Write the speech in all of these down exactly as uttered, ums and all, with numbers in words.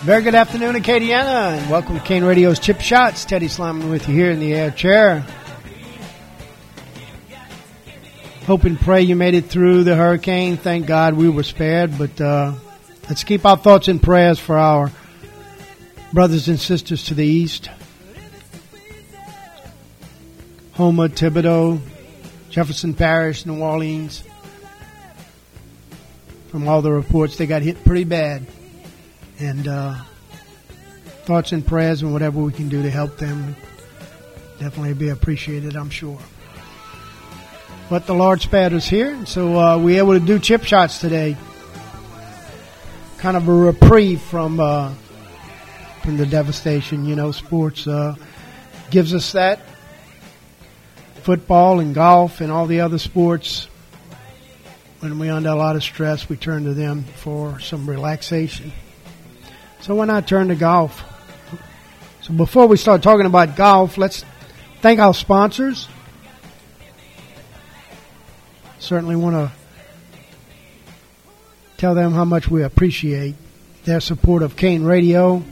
Very good afternoon, Acadiana, and welcome to Cane Radio's Chip Shots. Teddy Slyman with you here in the air chair. Hope and pray you made it through the hurricane. Thank God we were spared, but uh, let's keep our thoughts and prayers for our brothers and sisters to the east. Houma, Thibodaux, Jefferson Parish, New Orleans. From all the reports, they got hit pretty bad. And uh, thoughts and prayers and whatever we can do to help them definitely be appreciated, I'm sure. But the Lord spared us here, and so uh, we were able to do chip shots today. Kind of a reprieve from uh, from the devastation. You know, sports uh, gives us that. Football and golf and all the other sports, when we're under a lot of stress, we turn to them for some relaxation. So why not turn to golf? So before we start talking about golf, let's thank our sponsors. Certainly want to tell them how much we appreciate their support of Cane Radio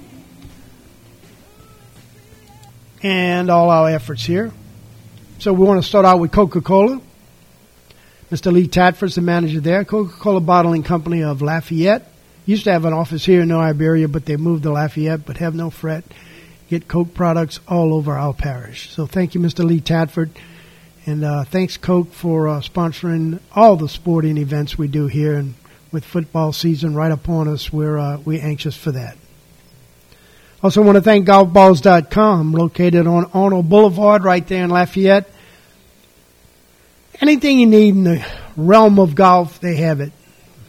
and all our efforts here. So we want to start out with Coca-Cola. Mister Lee Tadford's the manager there. Coca-Cola Bottling Company of Lafayette. Used to have an office here in New Iberia, but they moved to Lafayette, but have no fret. Get Coke products all over our parish. So thank you, Mister Lee Tadford. And uh, thanks, Coke, for uh, sponsoring all the sporting events we do here. And with football season right upon us, we're, uh, we're anxious for that. Also want to thank golf balls dot com, located on Arnold Boulevard right there in Lafayette. Anything you need in the realm of golf, they have it.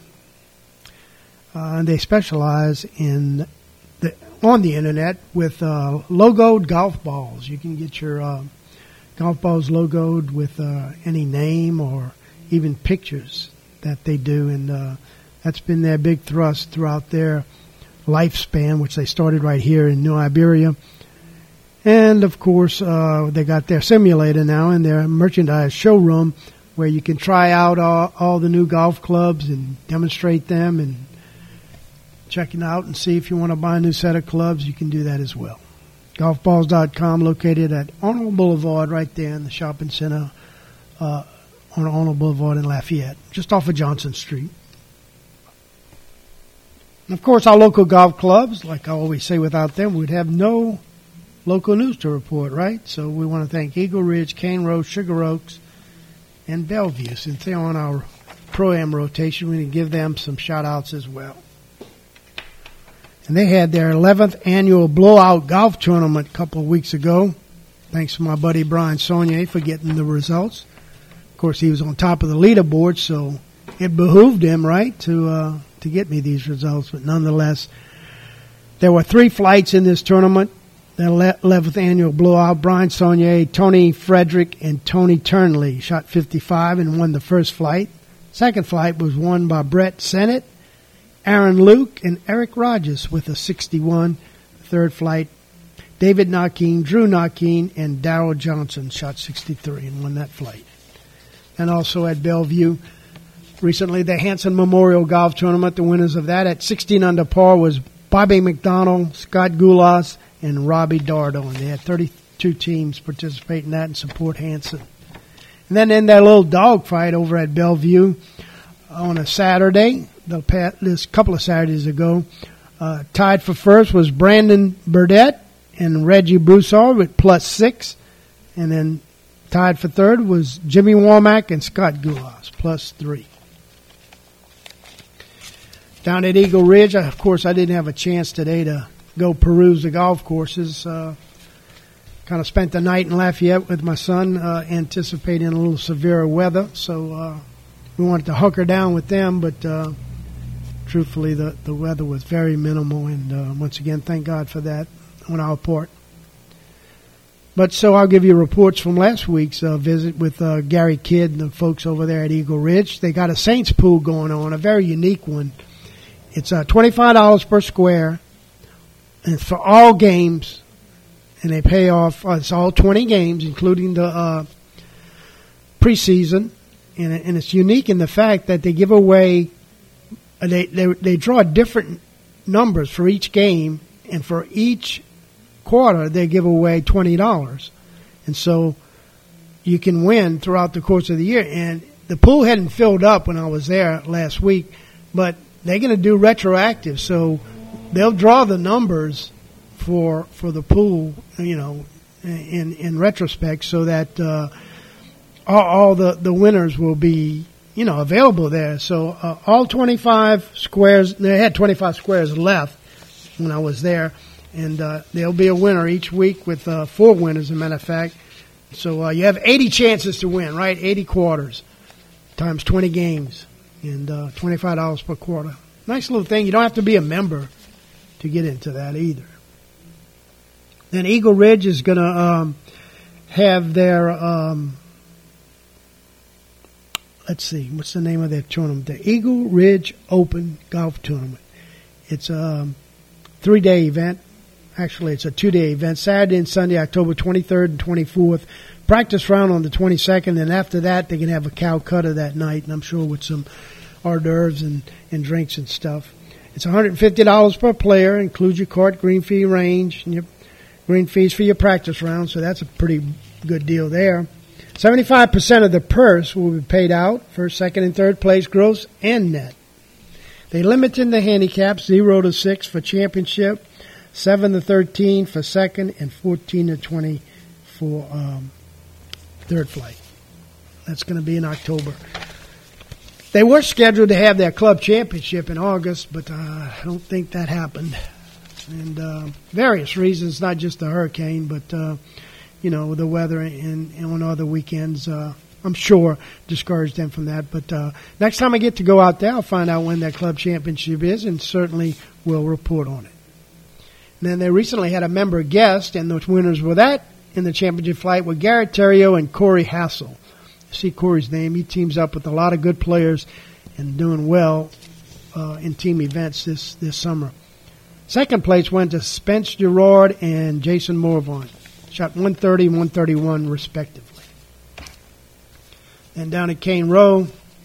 Uh, and they specialize in the, on the internet with uh, logoed golf balls. You can get your uh, golf balls logoed with uh, any name or even pictures that they do. And uh, that's been their big thrust throughout their lifespan, which they started right here in New Iberia. And, of course, uh, they got their simulator now in their merchandise showroom where you can try out all, all the new golf clubs and demonstrate them and check it out and see if you want to buy a new set of clubs. You can do that as well. golf balls dot com, located at Arnold Boulevard right there in the shopping center uh, on Arnold Boulevard in Lafayette, just off of Johnson Street. And, of course, our local golf clubs, like I always say, without them, we'd have no local news to report, right? So we want to thank Eagle Ridge, Cane Road, Sugar Oaks, and Bellevue. Since they're on our Pro-Am rotation, we need to give them some shout-outs as well. And they had their eleventh annual blowout golf tournament a couple of weeks ago. Thanks to my buddy Brian Saunier for getting the results. Of course, he was on top of the leaderboard, so it behooved him, right, to uh, to get me these results. But nonetheless, there were three flights in this tournament. The eleventh annual blowout, Brian Saunier, Tony Frederick, and Tony Turnley shot fifty-five and won the first flight. Second flight was won by Brett Sennett, Aaron Luke, and Eric Rogers with a sixty-one. Third flight, David Nakeen, Drew Nakeen, and Darrell Johnson shot sixty-three and won that flight. And also at Bellevue, recently the Hanson Memorial Golf Tournament, the winners of that at sixteen under par was Bobby McDonald, Scott Goulas, and Robbie Dardo. And they had thirty-two teams participate in that and support Hanson. And then in that little dogfight over at Bellevue on a Saturday, the past, this couple of Saturdays ago, uh, tied for first was Brandon Burdett and Reggie Broussard with plus six. And then tied for third was Jimmy Womack and Scott Goulas, plus three. Down at Eagle Ridge, of course, I didn't have a chance today to go peruse the golf courses. Uh, kind of spent the night in Lafayette with my son, uh, anticipating a little severe weather. So uh, we wanted to hunker down with them, but uh, truthfully, the, the weather was very minimal. And uh, once again, thank God for that on our part. But so I'll give you reports from last week's uh, visit with uh, Gary Kidd and the folks over there at Eagle Ridge. They got a Saints pool going on, a very unique one. It's uh, twenty-five dollars per square, and it's for all games, and they pay off, uh, it's all twenty games, including the uh, preseason, and, and it's unique in the fact that they give away, uh, they, they they draw different numbers for each game, and for each quarter they give away twenty dollars. And so you can win throughout the course of the year. And the pool hadn't filled up when I was there last week, but they're going to do retroactive. So they'll draw the numbers for for the pool, you know, in in retrospect, so that uh, all, all the, the winners will be, you know, available there. So uh, all twenty-five squares, they had twenty-five squares left when I was there, and uh, there'll be a winner each week with uh, four winners, as a matter of fact. So uh, you have eighty chances to win, right? eighty quarters times twenty games, and uh, twenty-five dollars per quarter. Nice little thing. You don't have to be a member to get into that either. Then Eagle Ridge is going to um, have their, um, let's see, what's the name of their tournament? The Eagle Ridge Open Golf Tournament. It's a three-day event. Actually, it's a two-day event, Saturday and Sunday, October twenty-third and twenty-fourth. Practice round on the twenty-second, and after that, they can have a Calcutta that night, and I'm sure with some hors d'oeuvres and, and drinks and stuff. It's one hundred fifty dollars per player, includes your court, green fee, range, and your green fees for your practice round, so that's a pretty good deal there. seventy-five percent of the purse will be paid out, first, second, and third place, gross and net. They limited the handicaps, zero to six for championship, seven to thirteen for second, and fourteen to twenty for um, third flight. That's going to be in October. They were scheduled to have their club championship in August, but uh, I don't think that happened. And uh, various reasons, not just the hurricane, but, uh, you know, the weather and, and on other weekends, uh, I'm sure, discouraged them from that. But uh, next time I get to go out there, I'll find out when that club championship is, and certainly will report on it. And then they recently had a member guest, and the winners were that in the championship flight were Garrett Terrio and Corey Hassel. You see Corey's name. He teams up with a lot of good players and doing well uh, in team events this, this summer. Second place went to Spence Gerard and Jason Morvant. Shot one thirty and one thirty-one respectively. And down at Cane Row,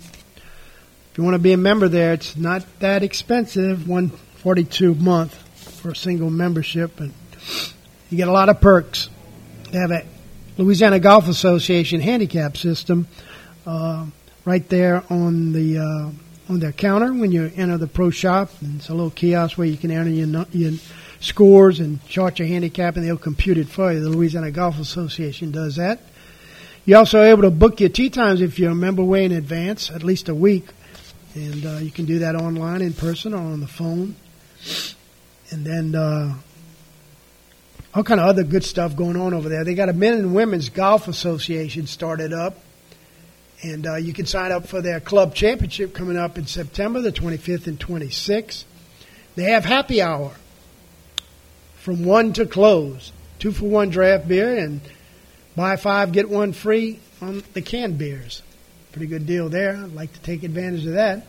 if you want to be a member there, it's not that expensive, one hundred forty-two dollars a month for a single membership, and you get a lot of perks. They have a Louisiana Golf Association handicap system uh, right there on the uh, on their counter when you enter the pro shop. And it's a little kiosk where you can enter your, your scores and chart your handicap, and they'll compute it for you. The Louisiana Golf Association does that. You're also able to book your tee times if you're a member way in advance, at least a week. And uh, you can do that online, in person, or on the phone. And then uh, all kind of other good stuff going on over there. They got a men and women's golf association started up. And uh, you can sign up for their club championship coming up in September, the twenty-fifth and twenty-sixth. They have happy hour from one to close. Two for one draft beer, and buy five, get one free on the canned beers. Pretty good deal there. I'd like to take advantage of that.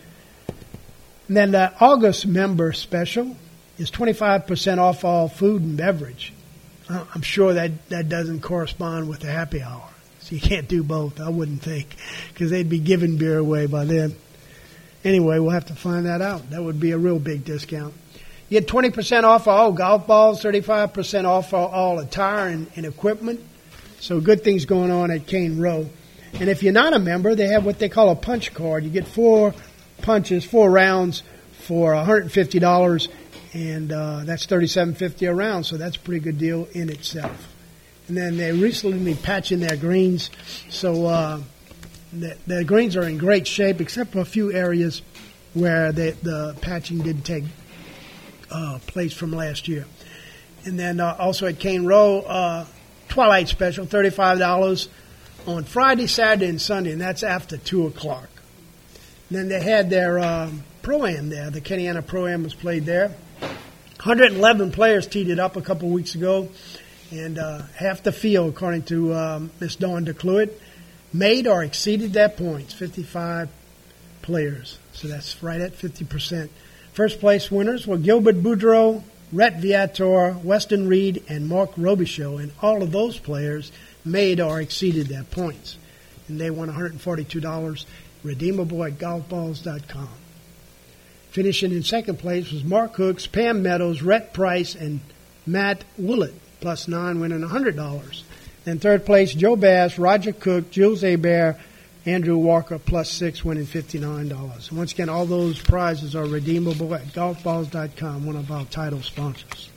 And then the August member special is twenty-five percent off all food and beverage. I'm sure that, that doesn't correspond with the happy hour. So you can't do both, I wouldn't think, because they'd be giving beer away by then. Anyway, we'll have to find that out. That would be a real big discount. You get twenty percent off all golf balls, thirty-five percent off all, all attire and, and equipment. So good things going on at Cane Row. And if you're not a member, they have what they call a punch card. You get four punches, four rounds for one hundred fifty dollars, and uh, that's thirty-seven fifty a round. So that's a pretty good deal in itself. And then they recently patching their greens, so uh, the, the greens are in great shape, except for a few areas where they, the patching didn't take uh, place from last year. And then uh, also at Cane Row, uh, Twilight Special, thirty-five dollars on Friday, Saturday, and Sunday, and that's after two o'clock. And then they had their um, Pro-Am there. The Kenyanna Pro-Am was played there. one hundred eleven players teed it up a couple weeks ago. And uh, half the field, according to um, Miss Dawn DeCluit, made or exceeded their points, fifty-five players. So that's right at fifty percent. First place winners were Gilbert Boudreau, Rhett Viator, Weston Reed, and Mark Robichaux. And all of those players made or exceeded their points. And they won one hundred forty-two dollars, redeemable at golf balls dot com. Finishing in second place was Mark Hooks, Pam Meadows, Rhett Price, and Matt Willett, plus nine, winning one hundred dollars. In third place, Joe Bass, Roger Cook, Jules Hebert, Andrew Walker, plus six, winning fifty-nine dollars. And once again, all those prizes are redeemable at golf balls dot com, one of our title sponsors.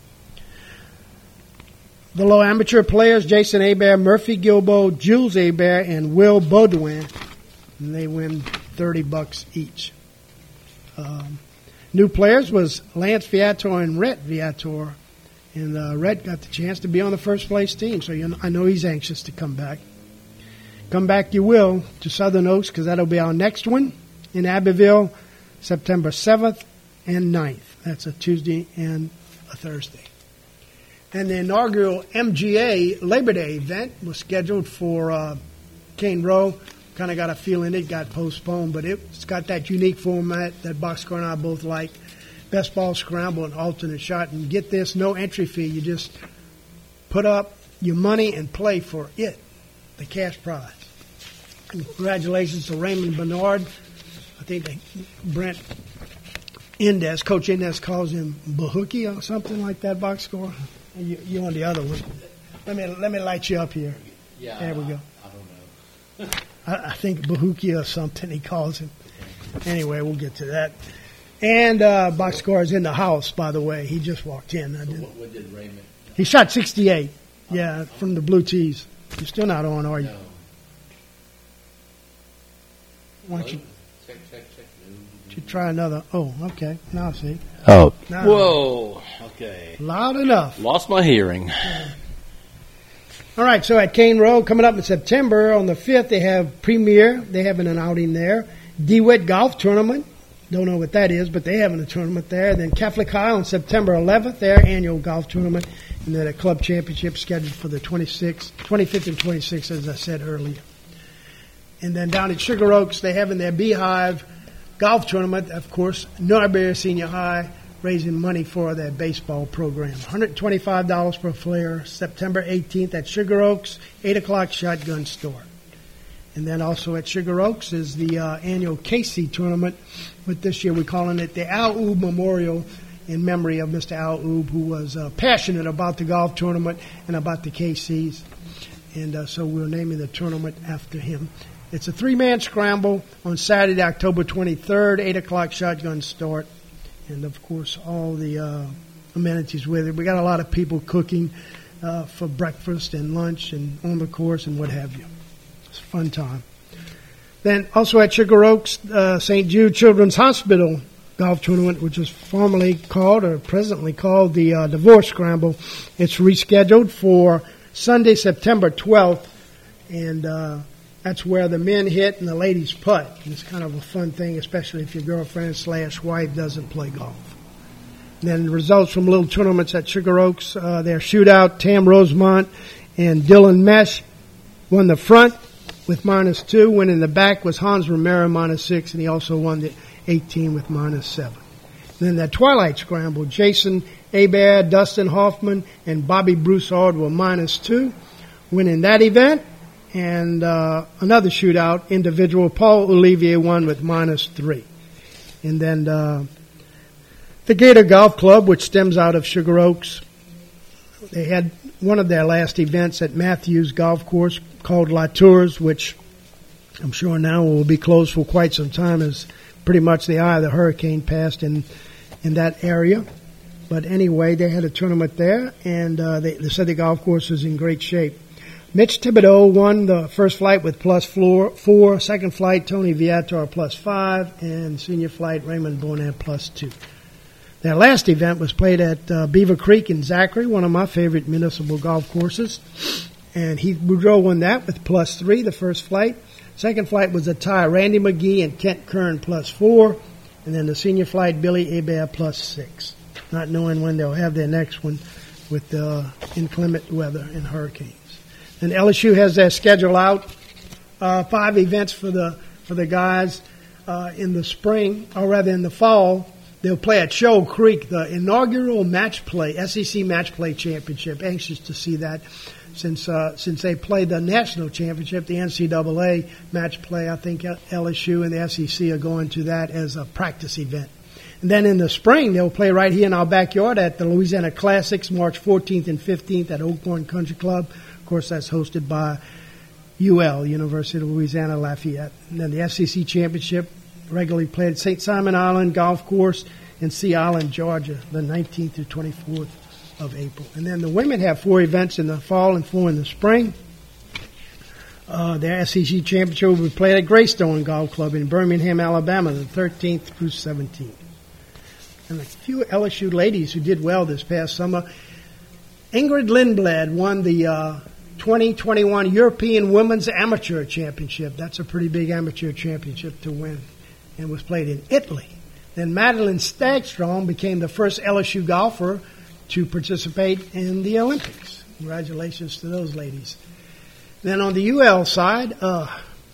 The low amateur players, Jason Hebert, Murphy Gilbo, Jules Hebert, and Will Baudouin, and they win thirty bucks each. Um, new players was Lance Viator and Rhett Viator, and uh, Rhett got the chance to be on the first place team, so you know, I know he's anxious to come back. Come back you will to Southern Oaks, because that'll be our next one in Abbeville, September seventh and ninth. That's a Tuesday and a Thursday. And the inaugural M G A Labor Day event was scheduled for uh, Cane Row. Kind of got a feeling it got postponed, but it's got that unique format that Boxcar and I both like. Best ball scramble and alternate shot. And get this, no entry fee. You just put up your money and play for it, the cash prize. And congratulations to Raymond Bernard. I think they, Brent Indes, Coach Indes calls him Bahuki or something like that, box score. You, you're on the other one. Let me let me light you up here. Yeah, there we go. I don't know. I, I think Bahuki or something he calls him. Anyway, we'll get to that. And uh, box score is in the house, by the way. He just walked in. I So did. what, what did Raymond? He shot sixty-eight. Yeah, from the Blue Tees. You're still not on, are you? No. Why don't you, Check, check, check. you try another? Oh, okay. Now I see. Oh, Now, whoa. Okay. Loud enough. Lost my hearing. All right, so at Cane Row, coming up in September on the fifth, they have Premier. They're having an outing there. DeWitt Golf Tournament. Don't know what that is, but they're having a tournament there. Then Catholic High on September eleventh, their annual golf tournament. And then a club championship scheduled for the twenty-sixth, twenty-fifth and twenty-sixth, as I said earlier. And then down at Sugar Oaks, they're having their Beehive golf tournament. Of course, Norbury Senior High raising money for their baseball program. one hundred twenty-five dollars per player, September eighteenth at Sugar Oaks, eight o'clock shotgun start. And then also at Sugar Oaks is the uh, annual K C tournament, but this year we're calling it the Al Oob Memorial in memory of Mister Al Oob, who was uh, passionate about the golf tournament and about the K Cs. And uh, so we're naming the tournament after him. It's a three-man scramble on Saturday, October twenty-third, eight o'clock shotgun start. And, of course, all the uh, amenities with it. We got a lot of people cooking uh, for breakfast and lunch and on the course and what have you. It's a fun time. Then also at Sugar Oaks, uh, Saint Jude Children's Hospital golf tournament, which is formerly called or presently called the uh, Divorce Scramble. It's rescheduled for Sunday, September twelfth, and uh, that's where the men hit and the ladies putt. And it's kind of a fun thing, especially if your girlfriend slash wife doesn't play golf. And then the results from little tournaments at Sugar Oaks, uh, their shootout, Tam Rosemont and Dylan Mesh won the front with minus two. Winning the back was Hans Romero, minus six, and he also won the eighteen with minus seven. And then that Twilight Scramble, Jason Hebert, Dustin Hoffman, and Bobby Broussard were minus two. Winning that event. And uh, another shootout, individual, Paul Olivier won with minus three. And then uh, the Gator Golf Club, which stems out of Sugar Oaks, they had one of their last events at Matthews Golf Course called La Tours, which I'm sure now will be closed for quite some time, as pretty much the eye of the hurricane passed in, in that area. But anyway, they had a tournament there, and uh, they, they said the golf course is in great shape. Mitch Thibodeau won the first flight with plus four, four. Second flight, Tony Viator plus five. And senior flight, Raymond Bonin plus two. Their last event was played at uh, Beaver Creek in Zachary, one of my favorite municipal golf courses. And Heath Boudreau won that with plus three, the first flight. Second flight was a tie, Randy McGee and Kent Kern plus four. And then the senior flight, Billy Hebert plus six. Not knowing when they'll have their next one with the inclement weather and hurricanes. And L S U has their schedule out, uh, five events for the for the guys uh, in the spring, or rather in the fall. They'll play at Shoal Creek, the inaugural match play, S E C Match Play Championship. Anxious to see that since uh, since they played the national championship, the N C double A match play. I think L S U and the S E C are going to that as a practice event. And then in the spring, they'll play right here in our backyard at the Louisiana Classics, March fourteenth and fifteenth at Oakhorn Country Club. Of course, that's hosted by U L, University of Louisiana Lafayette. And then the S E C Championship regularly played at Saint Simon Island Golf Course in Sea Island, Georgia, the nineteenth to twenty-fourth of April. And then the women have four events in the fall and four in the spring. Uh, the S E C Championship will be played at Greystone Golf Club in Birmingham, Alabama, the thirteenth through seventeenth. And a few L S U ladies who did well this past summer. Ingrid Lindblad won the uh, twenty twenty-one European Women's Amateur Championship. That's a pretty big amateur championship to win, and was played in Italy. Then Madeline Stagstrom became the first L S U golfer to participate in the Olympics. Congratulations to those ladies. Then on the U L side, uh,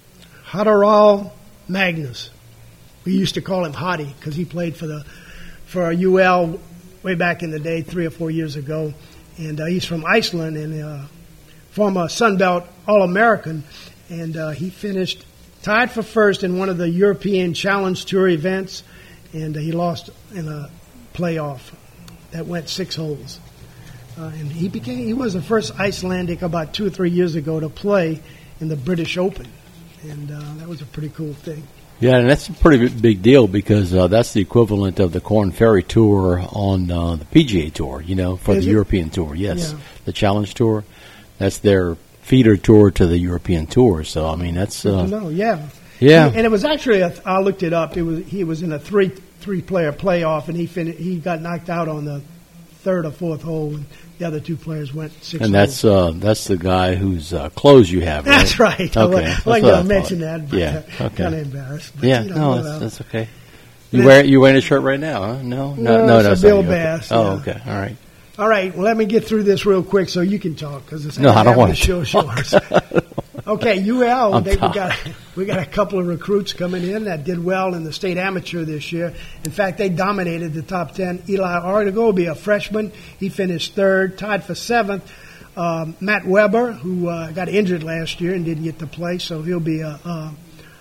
Hadaral Magnus. We used to call him Hottie because he played for the for U L way back in the day, three or four years ago. And uh, he's from Iceland and uh, former Sunbelt All-American. And uh, he finished tied for first in one of the European Challenge Tour events. And uh, he lost in a playoff that went six holes. Uh, and he became he was the first Icelandic about two or three years ago to play in the British Open. And uh, that was a pretty cool thing. Yeah, and that's a pretty big deal because uh, that's the equivalent of the Corn Ferry Tour on uh, the P G A Tour, you know, for Is the it? European Tour. Yes, Yeah. the Challenge Tour. That's their feeder tour to the European Tour. So, I mean, that's... Uh, no, yeah. yeah. And it was actually, a, I looked it up, It was he was in a three, three-player playoff, and he fin- he got knocked out on the third or fourth hole, and the other two players went six And holes. that's uh, that's the guy whose uh, clothes you have, right? That's right. I Okay. like- That's I like what to I mention thought. that, but Yeah, uh, okay. kind of embarrassed. But, Yeah, you know, no, whatever. that's, that's okay. You Then- wear you wearing a shirt right now, huh? No, No, no, it's no. a it's Bill not you. Okay. Bass, Oh, yeah. okay, all right. All right, well, let me get through this real quick so you can talk, because it's No, I don't want to show yours. Okay, U L, I'm they, we tired. got we got a couple of recruits coming in that did well in the state amateur this year. In fact, they dominated the top ten. Eli Artigo will be a freshman. He finished third, tied for seventh. Um, Matt Weber, who uh, got injured last year and didn't get to play, so he'll be a, uh,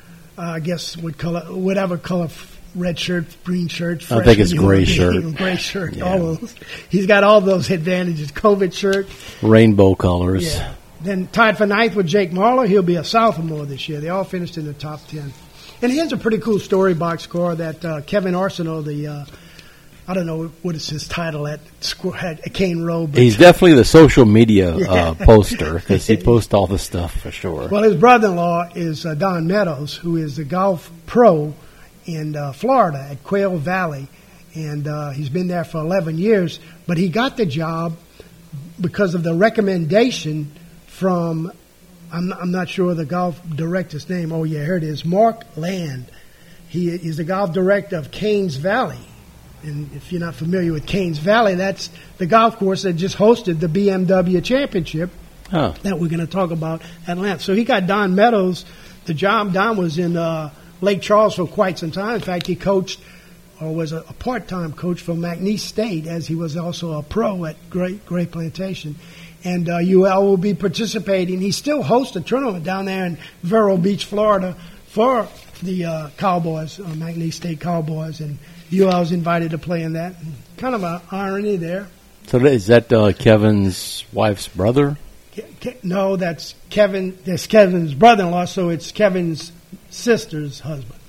I guess, what color, whatever color, f- red shirt, green shirt. I think it's freshman, gray you know, shirt. Gray shirt. Yeah. All those. He's got all those advantages. COVID shirt. Rainbow colors. Yeah. Then tied for ninth with Jake Marler. He'll be a sophomore this year. They all finished in the top ten. And here's a pretty cool story box score that uh, Kevin Arsenault, the uh, I don't know what is his title at, squ- at Cane Row. But, He's definitely the social media Yeah. uh, poster because he posts all the stuff for sure. well, his brother-in-law is uh, Don Meadows, who is the golf pro in uh, Florida at Quail Valley. And uh, he's been there for eleven years. But he got the job because of the recommendation from, I'm, I'm not sure the golf director's name. Oh, yeah, here it is, Mark Land. He is the golf director of Canes Valley. And if you're not familiar with Canes Valley, that's the golf course that just hosted the B M W Championship Huh. that we're going to talk about at Atlanta. So he got Don Meadows the job. Don was in uh, Lake Charles for quite some time. In fact, he coached or was a, a part-time coach for McNeese State, as he was also a pro at Great Great Plantation. And uh, U L will be participating. He still hosts a tournament down there in Vero Beach, Florida, for the uh, Cowboys, uh, McNeese State Cowboys, and U L is invited to play in that. Kind of an irony there. So is that uh, Kevin's wife's brother? Ke- Ke- No, that's Kevin. That's Kevin's brother-in-law, so it's Kevin's sister's husband.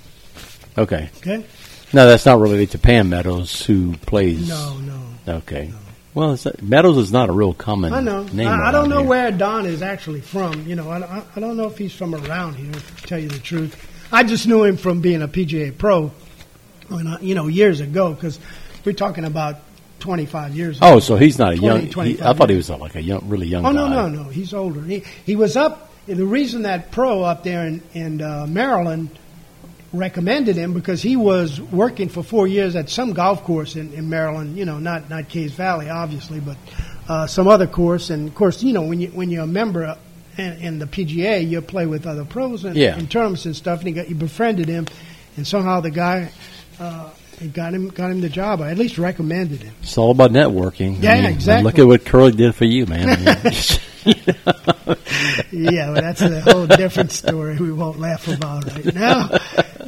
Okay. Okay? No, that's not related to Pam Meadows, who plays. No, no. Okay. Well, it's, Meadows is not a real common I know. name. I, I around don't know here. where Don is actually from. You know, I, I, I don't know if he's from around here, to tell you the truth. I just knew him from being a P G A pro, when I, you know, years ago, because we're talking about twenty-five years ago. Oh, so he's not a twenty, young. He, twenty-five I thought he years. was uh, like a young, really young Oh, guy. no, no, no. He's older. He, he was up. The reason that pro up there in, in uh, Maryland recommended him because he was working for four years at some golf course in, in Maryland. You know, not not Cays Valley, obviously, but uh, some other course. And of course, you know, when you when you're a member in, in the P G A, you play with other pros and Yeah. in tournaments and stuff. And he got you befriended him, and somehow the guy uh, it got him got him the job, or at least recommended him. It's all about networking. Yeah, I mean, exactly. Look at what Curly did for you, man. I mean, Yeah, well, that's a whole different story we won't laugh about right now.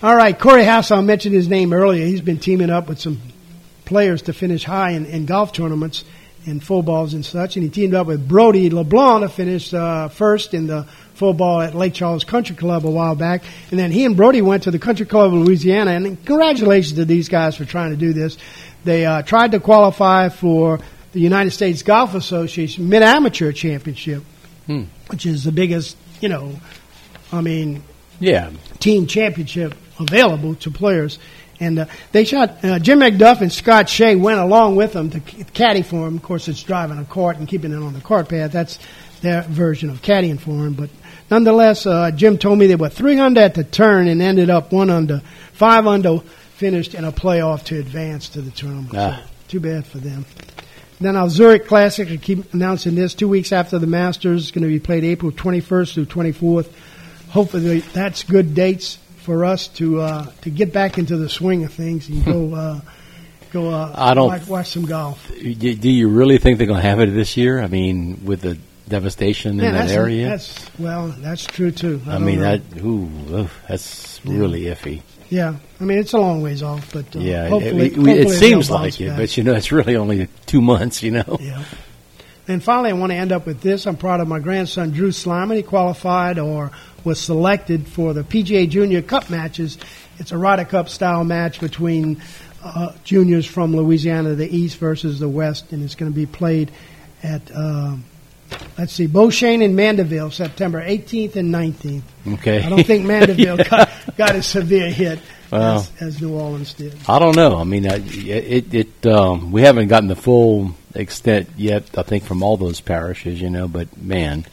All right, Corey Hassel, I mentioned his name earlier. He's been teaming up with some players to finish high in, in golf tournaments and full balls and such. And he teamed up with Brody LeBlanc to finish uh, first in the full ball at Lake Charles Country Club a while back. And then he and Brody went to the Country Club of Louisiana. And congratulations to these guys for trying to do this. They uh, tried to qualify for the United States Golf Association Mid-Amateur Championship, hmm. which is the biggest, you know, I mean, yeah, team championship available to players. And uh, they shot, uh, Jim McDuff and Scott Shea went along with them to caddy for him. Of course, it's driving a cart and keeping it on the cart path. That's their version of caddying for him. But nonetheless, uh, Jim told me they were three under at the turn and ended up one under, five under, finished in a playoff to advance to the tournament. Ah. So, too bad for them. Then our Zurich Classic, I keep announcing this, two weeks after the Masters. It's going to be played April twenty-first through twenty-fourth. Hopefully that's good dates for us to uh, to get back into the swing of things and go uh, go uh, I don't, watch, watch some golf. Do you really think they're going to have it this year? I mean, with the devastation Yeah, in that that's, area? That's, well, that's true, too. I, I don't mean, know. that ooh, ugh, that's really iffy. Yeah, I mean, it's a long ways off, but uh, Yeah, hopefully, it, it, hopefully it they'll seems bounce like it, back. but, you know, it's really only two months, you know? Yeah. And finally, I want to end up with this. I'm proud of my grandson, Drew Slyman. He qualified or was selected for the P G A Junior Cup matches. It's a Ryder Cup style match between uh, juniors from Louisiana, the East versus the West, and it's going to be played at, uh, let's see, Beauchene in Mandeville, September eighteenth and nineteenth. Okay. I don't think Mandeville got, got a severe hit Well, as, as New Orleans did. I don't know. I mean, I, it, it, um, we haven't gotten the full extent yet, I think, from all those parishes, you know, but man,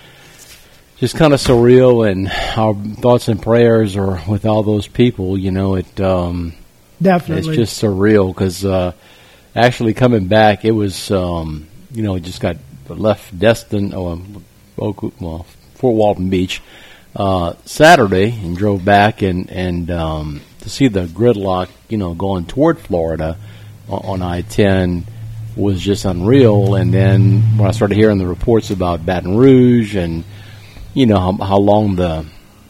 just kind of surreal, and our thoughts and prayers are with all those people, you know, it, um, Definitely. it's just surreal because, uh, actually coming back, it was, um, you know, just got left Destin, oh, well, Fort Walton Beach, uh, Saturday and drove back and, and, um, to see the gridlock, you know, going toward Florida on, on I ten was just unreal. And then when I started hearing the reports about Baton Rouge and, you know, how, how long the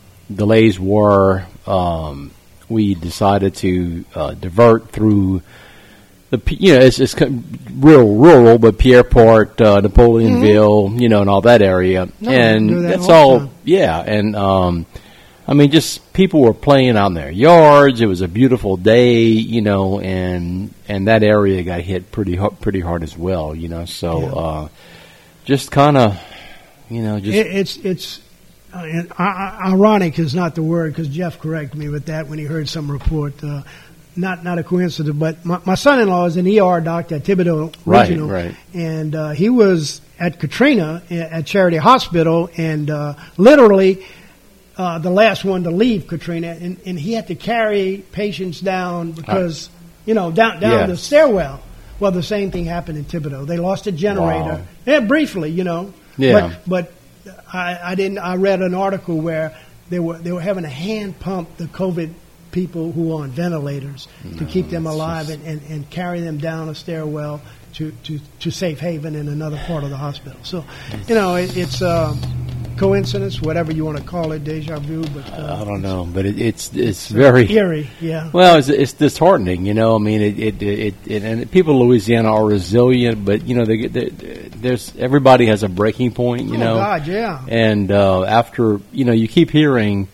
delays were, um, we decided to, uh, divert through the, you know, it's, it's real rural, but Pierreport, uh, Napoleonville, mm-hmm. you know, and all that area. No, and that that's all all, time. yeah. And, um, I mean, just people were playing out in their yards. It was a beautiful day, you know, and, and that area got hit pretty, hard, pretty hard as well, you know, so, Yeah. uh, just kind of, you know, just. It, it's, it's, uh, and, uh, ironic is not the word, because Jeff corrected me with that when he heard some report, uh, Not not a coincidence, but my, my son-in-law is an E R doctor at Thibodeau Right, Regional, right. and uh, he was at Katrina at Charity Hospital, and uh, literally uh, the last one to leave Katrina, and, and he had to carry patients down because you know down down Yes. the stairwell. Well, the same thing happened in Thibodeau. They lost a generator, Wow. yeah, briefly, you know. Yeah. But but I, I didn't. I read an article where they were they were having to hand pump the COVID people who are on ventilators to No, keep them it's alive just- and, and, and carry them down a stairwell to, to, to safe haven in another part of the hospital. So, you know, it, it's uh, coincidence, whatever you want to call it, deja vu, but uh, I don't know, but it, it's it's very eerie, yeah. well. It's, it's disheartening, you know. I mean, it it, it, it and people in Louisiana are resilient, but you know, they, they, there's everybody has a breaking point, you oh, know. God, yeah. And uh, after you know, you keep hearing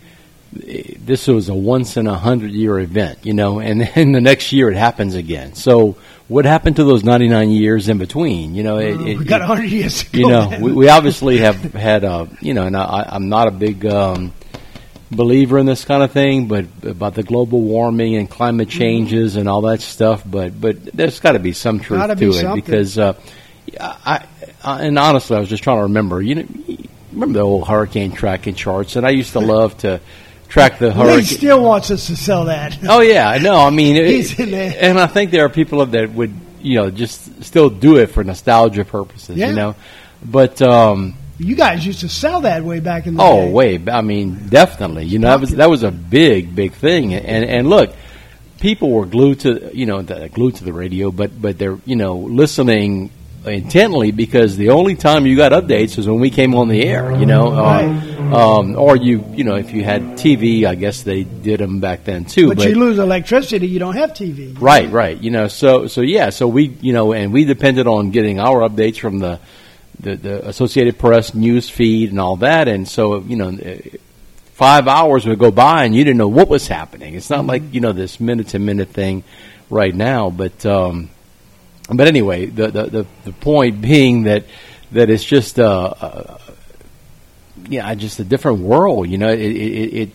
this was a once in a hundred year event, you know, and then the next year it happens again. So what happened to those ninety-nine years in between? You know, it, Uh, it, we got it- one hundred years to go. you know, man. we, we obviously have had a, you know, and I, I'm not a big um, believer in this kind of thing, but about the global warming and climate changes and all that stuff. But but there's got to be some truth Gotta to be it something. because, uh, I, I and honestly, I was just trying to remember. You know, remember the old hurricane tracking charts, and I used to love to track the Lee hurricane. still wants us to sell that. Oh yeah, I know. I mean, it, He's in there. and I think there are people that would, you know, just still do it for nostalgia purposes. Yeah. You know, but um, You guys used to sell that way back in the oh, day. way. I mean, definitely. You know, that was that was a big, big thing. And and look, people were glued to, you know, the, glued to the radio, but but they're, you know, listening intently because the only time you got updates was when we came on the air. You know, uh, Right. Um, or you, you know, if you had T V, I guess they did them back then too. But, But, you lose electricity, you don't have T V. right, right. You know, so so yeah, so we, you know, and we depended on getting our updates from the the, the Associated Press news feed and all that, and so you know. Five hours would go by and you didn't know what was happening. It's not like, you know, this minute to minute thing right now. But um, but anyway, the, the, the, the point being that that it's just uh, uh, yeah, just a different world. You know, it, it, it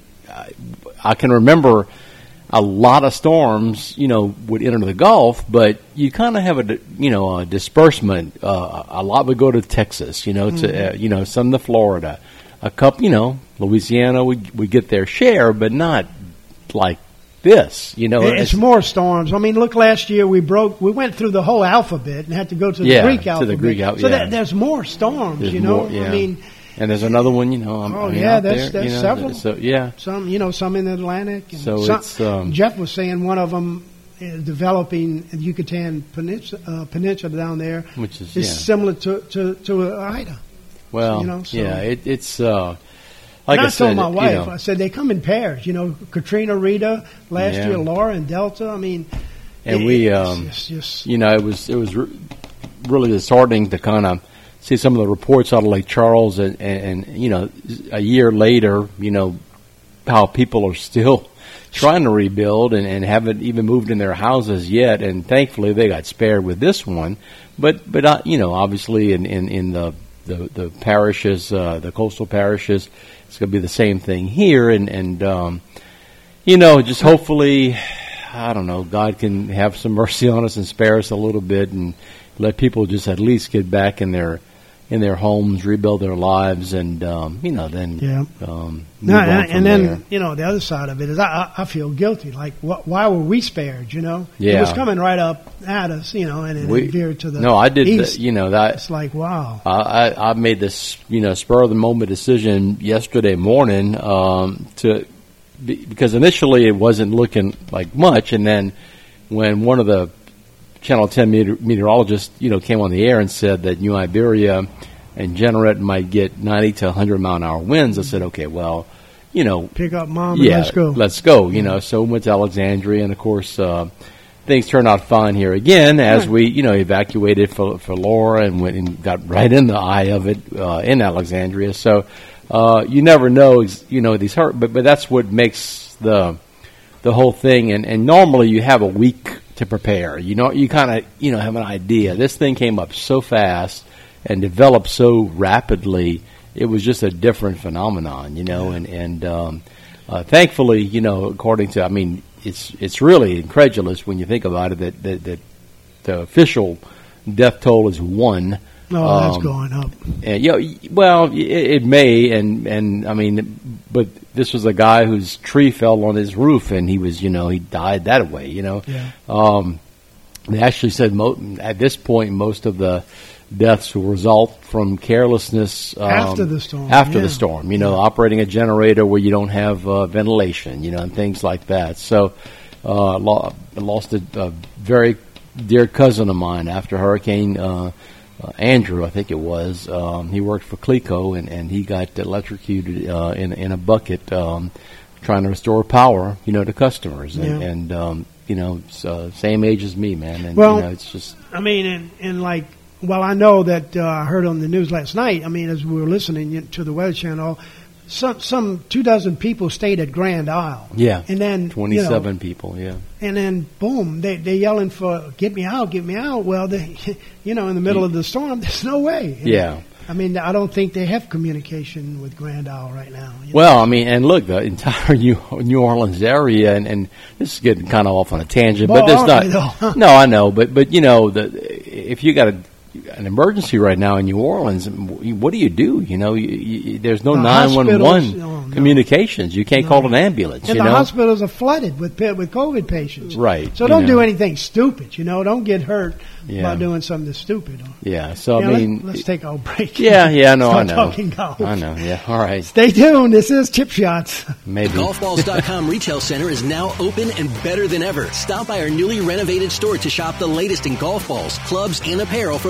I can remember a lot of storms, you know, would enter the Gulf, but you kind of have a you know a disbursement. Uh, a lot would go to Texas, you know, mm-hmm. to uh, you know some to Florida. A couple, you know, Louisiana would would get their share, but not like this, you know. It's, it's more storms. I mean, look, last year we broke, we went through the whole alphabet and had to go to the yeah, Greek to alphabet. the Greek alphabet. So yeah. that, there's more storms, there's you know. More, yeah. I mean, and there's another one, you know. I'm, oh I mean, yeah, out that's there, that's you know, several. So yeah, some, you know, some in the Atlantic. And so some, it's um, Jeff was saying one of them is developing the Yucatan Peninsula, uh, Peninsula down there, which is is yeah. similar to to, to Ida. Well, you know, so. yeah, it, it's. Uh, Like and I, I said, told my wife, you know, I said they come in pairs. You know, Katrina, Rita, last Yeah. year, Laura, and Delta. I mean, and it, we, it's um, just, just, you know, it was it was re- really disheartening to kind of see some of the reports out of Lake Charles, and, and, and you know, a year later, you know, how people are still trying to rebuild and, and haven't even moved in their houses yet. And thankfully, they got spared with this one. But but uh, you know, obviously, in in, in the, the the parishes, uh, the coastal parishes. It's going to be the same thing here, and, and um, you know, just hopefully, I don't know, God can have some mercy on us and spare us a little bit and let people just at least get back in their in their homes, rebuild their lives, and, um, you know, then yeah. um, move no, on and, from and then, there. you know, the other side of it is I, I feel guilty. Like, wh- why were we spared, you know? Yeah. It was coming right up at us, you know, and it We- veered to the No, I did, east. the, you know, that. It's like, wow. I, I I made this, you know, spur of the moment decision yesterday morning um, to be, because initially it wasn't looking like much, and then when one of the Channel ten meteor, meteorologists, you know, came on the air and said that New Iberia and Generate might get ninety to one hundred mile an hour winds, I said, okay, well, you know, Pick up mom yeah, and let's go. let's go. You know, so we went to Alexandria, and of course. Uh, Things turned out fine here again as Right. we, you know, evacuated for for Laura and went and got right in the eye of it uh, in Alexandria. So uh, you never know, ex- you know, these hurt, but but that's what makes the the whole thing. And, and normally you have a week to prepare. You know, you kind of you know have an idea. This thing came up so fast and developed so rapidly. It was just a different phenomenon, you know, and and um, uh, thankfully, you know, according to, I mean. It's it's really incredulous when you think about it that, that, that the official death toll is one. Oh, that's Um, going up. And, you know, well, it, it may, and and I mean, but this was a guy whose tree fell on his roof, and he was, you know, he died that way. You know, Yeah. um, they actually said mo- at this point most of the deaths will result from carelessness um, After the storm, After yeah. the storm, you know, operating a generator where you don't have uh, ventilation, you know, and things like that. So, uh, lo- I lost a, a very dear cousin of mine after Hurricane uh, uh, Andrew, I think it was. Um, he worked for Cleco, and, and he got electrocuted uh, in in a bucket um, trying to restore power, you know, to customers, and, Yeah. and um, you know, so same age as me, man, and Well, you know, it's just. I mean, and, and like, well, I know that uh, I heard on the news last night. I mean, as we were listening to the Weather Channel, some some two dozen people stayed at Grand Isle. Yeah, and then twenty-seven you know, people. Yeah, and then boom, they they yelling for "Get me out, get me out." Well, they, you know, in the middle of the storm, there's no way. And yeah. I mean, I don't think they have communication with Grand Isle right now. you know. Well, I mean, and look, the entire New, New Orleans area, and, and this is getting kind of off on a tangent, Well, but there's aren't not. they, though? No, I know, but but you know, the, if you got a, an emergency right now in New Orleans, what do you do? You know, you, you, there's no The nine one hospitals, one oh, no. communications. You can't No. call an ambulance. And you the know, hospitals are flooded with pa- with COVID patients. Right, So you don't do know. anything stupid. You know, don't get hurt Yeah. by doing something stupid. yeah. So Yeah, I mean, let, us take our break. yeah, yeah, no, I Start know, talking golf. I know, yeah. All right, Stay tuned. This is Chip Shots. maybe. Golf Balls dot com retail center is now open and better than ever. Stop by our newly renovated store to shop the latest in golf balls, clubs, and apparel from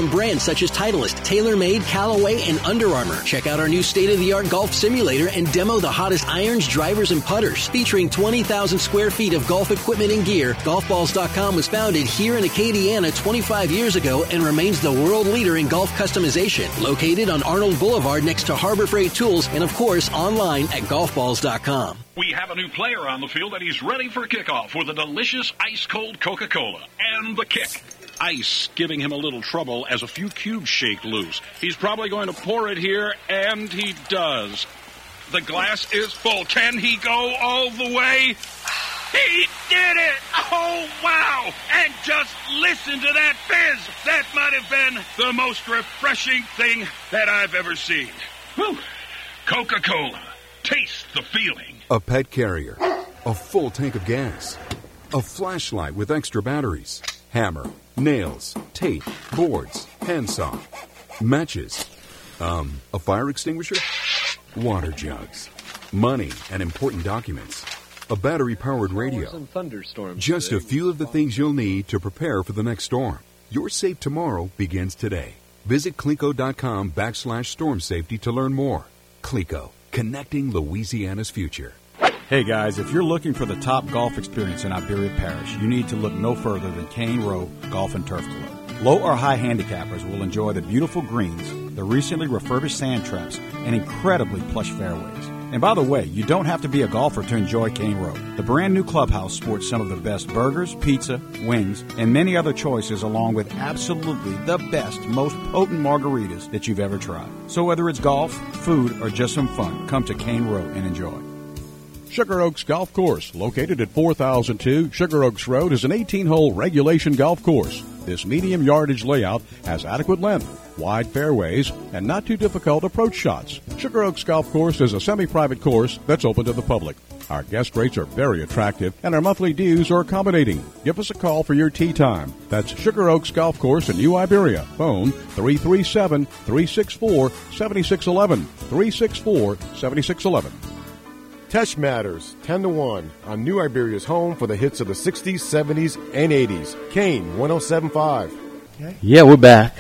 from brands such as Titleist, TaylorMade, Callaway, and Under Armour. Check out our new state-of-the-art golf simulator and demo the hottest irons, drivers, and putters. Featuring twenty thousand square feet of golf equipment and gear, golf balls dot com was founded here in Acadiana twenty-five years ago and remains the world leader in golf customization. Located on Arnold Boulevard next to Harbor Freight Tools and, of course, online at golf balls dot com. We have a new player on the field, and he's ready for kickoff with a delicious ice-cold Coca-Cola and the kick. Ice giving him a little trouble as a few cubes shake loose. He's probably going to pour it here, and he does. The glass is full. Can he go all the way? He did it! Oh, wow! And just listen to that fizz! That might have been the most refreshing thing that I've ever seen. Whew. Coca-Cola. Taste the feeling. A pet carrier, a full tank of gas, a flashlight with extra batteries, hammer, nails, tape, boards, handsaw, matches, um, a fire extinguisher, water jugs, money and important documents, a battery-powered radio. Just a few of the things you'll need to prepare for the next storm. Your safe tomorrow begins today. Visit Cleco.com backslash storm safety to learn more. Cleco, connecting Louisiana's future. Hey guys, if you're looking for the top golf experience in Iberia Parish, you need to look no further than Cane Row Golf and Turf Club. Low or high handicappers will enjoy the beautiful greens, the recently refurbished sand traps, and incredibly plush fairways. And by the way, you don't have to be a golfer to enjoy Cane Row. The brand new clubhouse sports some of the best burgers, pizza, wings, and many other choices, along with absolutely the best, most potent margaritas that you've ever tried. So whether it's golf, food, or just some fun, come to Cane Row and enjoy. Sugar Oaks Golf Course, located at four thousand two Sugar Oaks Road, is an eighteen-hole regulation golf course. This medium yardage layout has adequate length, wide fairways, and not too difficult approach shots. Sugar Oaks Golf Course is a semi-private course that's open to the public. Our guest rates are very attractive, and our monthly dues are accommodating. Give us a call for your tee time. That's Sugar Oaks Golf Course in New Iberia. Phone three three seven, three six four, seven six one one, three six four, seven six one one. Tesh Matters, ten to one, on New Iberia's home for the hits of the sixties, seventies, and eighties. Kane, one oh seven point five. Okay. Yeah, we're back.